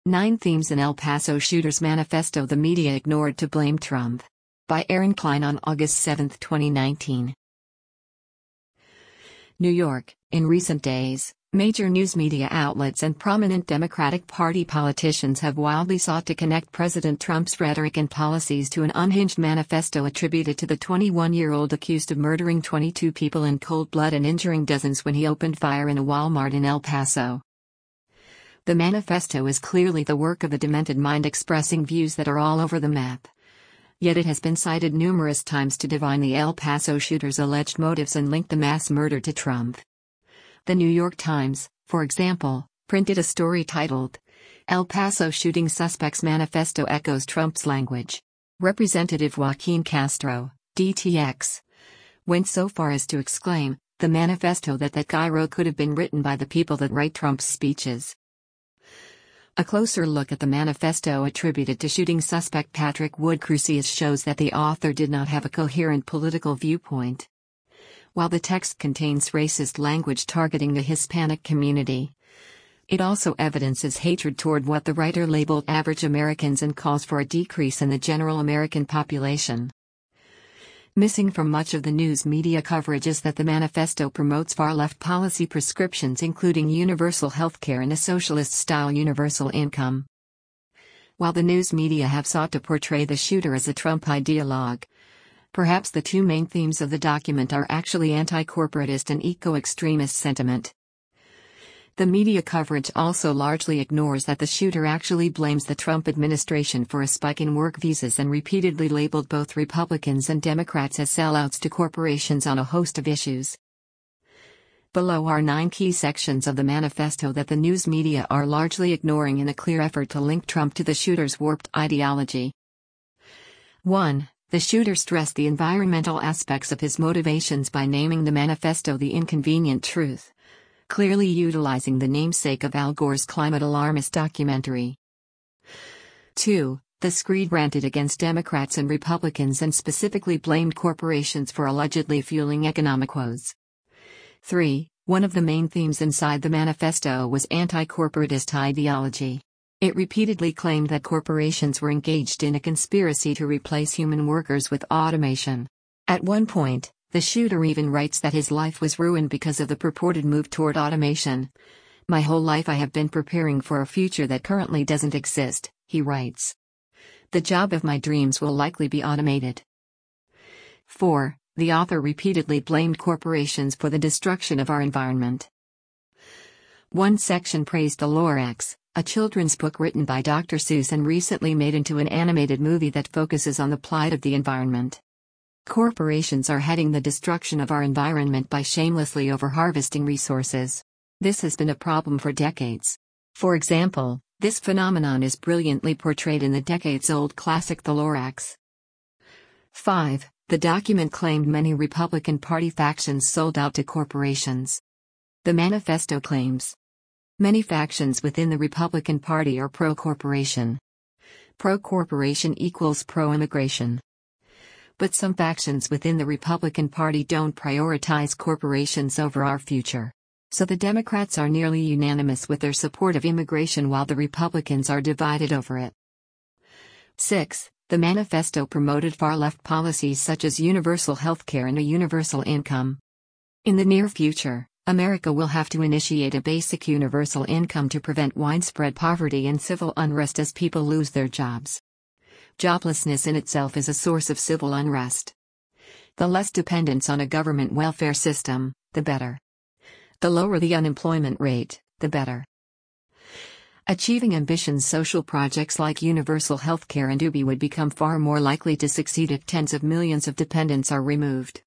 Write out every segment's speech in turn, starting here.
9 Themes in El Paso Shooter's Manifesto the Media Ignored to Blame Trump. By Aaron Klein on August 7, 2019. New York. In recent days, major news media outlets and prominent Democratic Party politicians have wildly sought to connect President Trump's rhetoric and policies to an unhinged manifesto attributed to the 21-year-old accused of murdering 22 people in cold blood and injuring dozens when he opened fire in a Walmart in El Paso. The manifesto is clearly the work of a demented mind expressing views that are all over the map. Yet it has been cited numerous times to divine the El Paso shooter's alleged motives and link the mass murder to Trump. The New York Times, for example, printed a story titled, "El Paso Shooting Suspect's Manifesto Echoes Trump's Language." Representative Joaquin Castro, DTX, went so far as to exclaim, "The manifesto that guy wrote could have been written by the people that write Trump's speeches." A closer look at the manifesto attributed to shooting suspect Patrick Wood Crusius shows that the author did not have a coherent political viewpoint. While the text contains racist language targeting the Hispanic community, it also evidences hatred toward what the writer labeled average Americans and calls for a decrease in the general American population. Missing from much of the news media coverage is that the manifesto promotes far-left policy prescriptions including universal health care and a socialist-style universal income. While the news media have sought to portray the shooter as a Trump ideologue, perhaps the two main themes of the document are actually anti-corporatist and eco-extremist sentiment. The media coverage also largely ignores that the shooter actually blames the Trump administration for a spike in work visas and repeatedly labeled both Republicans and Democrats as sellouts to corporations on a host of issues. Below are 9 key sections of the manifesto that the news media are largely ignoring in a clear effort to link Trump to the shooter's warped ideology. 1. The shooter stressed the environmental aspects of his motivations by naming the manifesto The Inconvenient Truth, clearly utilizing the namesake of Al Gore's climate alarmist documentary. 2. The screed ranted against Democrats and Republicans and specifically blamed corporations for allegedly fueling economic woes. 3. One of the main themes inside the manifesto was anti-corporatist ideology. It repeatedly claimed that corporations were engaged in a conspiracy to replace human workers with automation. At one point, the shooter even writes that his life was ruined because of the purported move toward automation. "My whole life I have been preparing for a future that currently doesn't exist," he writes. "The job of my dreams will likely be automated." 4. The author repeatedly blamed corporations for the destruction of our environment. One section praised The Lorax, a children's book written by Dr. Seuss and recently made into an animated movie that focuses on the plight of the environment. Corporations are heading the destruction of our environment by shamelessly overharvesting resources. This has been a problem for decades. For example, this phenomenon is brilliantly portrayed in the decades-old classic The Lorax. 5. The document claimed many Republican Party factions sold out to corporations. The manifesto claims many factions within the Republican Party are pro-corporation. Pro-corporation equals pro-immigration. But some factions within the Republican Party don't prioritize corporations over our future. So the Democrats are nearly unanimous with their support of immigration while the Republicans are divided over it. 6. The manifesto promoted far-left policies such as universal health care and a universal income. In the near future, America will have to initiate a basic universal income to prevent widespread poverty and civil unrest as people lose their jobs. Joblessness in itself is a source of civil unrest. The less dependence on a government welfare system, the better. The lower the unemployment rate, the better. Achieving ambitious social projects like universal health care and UBI would become far more likely to succeed if tens of millions of dependents are removed.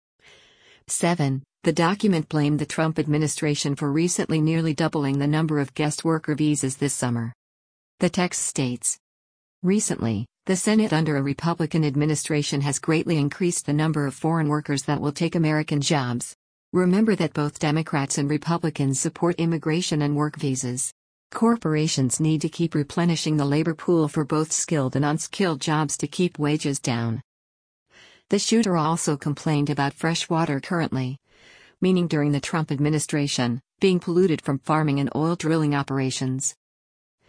7. The document blamed the Trump administration for recently nearly doubling the number of guest worker visas this summer. The text states, "Recently, the Senate under a Republican administration has greatly increased the number of foreign workers that will take American jobs. Remember that both Democrats and Republicans support immigration and work visas. Corporations need to keep replenishing the labor pool for both skilled and unskilled jobs to keep wages down." The shooter also complained about fresh water currently, meaning during the Trump administration, being polluted from farming and oil drilling operations.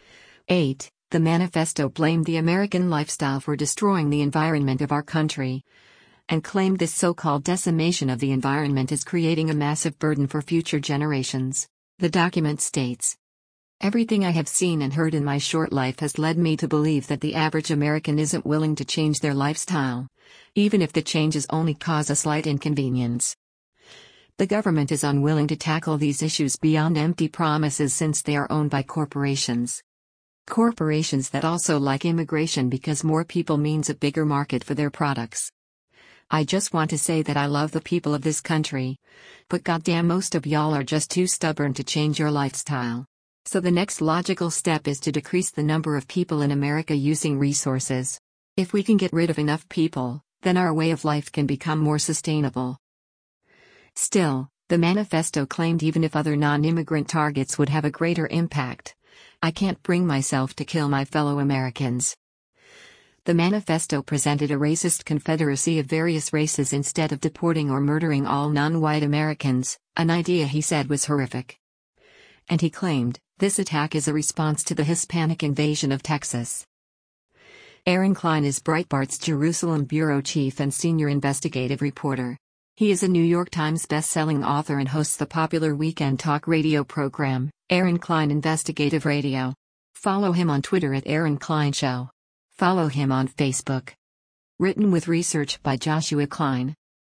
8. The manifesto blamed the American lifestyle for destroying the environment of our country, and claimed this so-called decimation of the environment is creating a massive burden for future generations. The document states, "Everything I have seen and heard in my short life has led me to believe that the average American isn't willing to change their lifestyle, even if the changes only cause a slight inconvenience. The government is unwilling to tackle these issues beyond empty promises since they are owned by corporations. Corporations that also like immigration because more people means a bigger market for their products. I just want to say that I love the people of this country, but goddamn most of y'all are just too stubborn to change your lifestyle. So the next logical step is to decrease the number of people in America using resources. If we can get rid of enough people, then our way of life can become more sustainable." Still, the manifesto claimed even if other non-immigrant targets would have a greater impact, I can't bring myself to kill my fellow Americans. The manifesto presented a racist confederacy of various races instead of deporting or murdering all non-white Americans, an idea he said was horrific. And he claimed, this attack is a response to the Hispanic invasion of Texas. Aaron Klein is Breitbart's Jerusalem bureau chief and senior investigative reporter. He is a New York Times best-selling author and hosts the popular weekend talk radio program, Aaron Klein Investigative Radio. Follow him on Twitter at Aaron Klein Show. Follow him on Facebook. Written with research by Joshua Klein.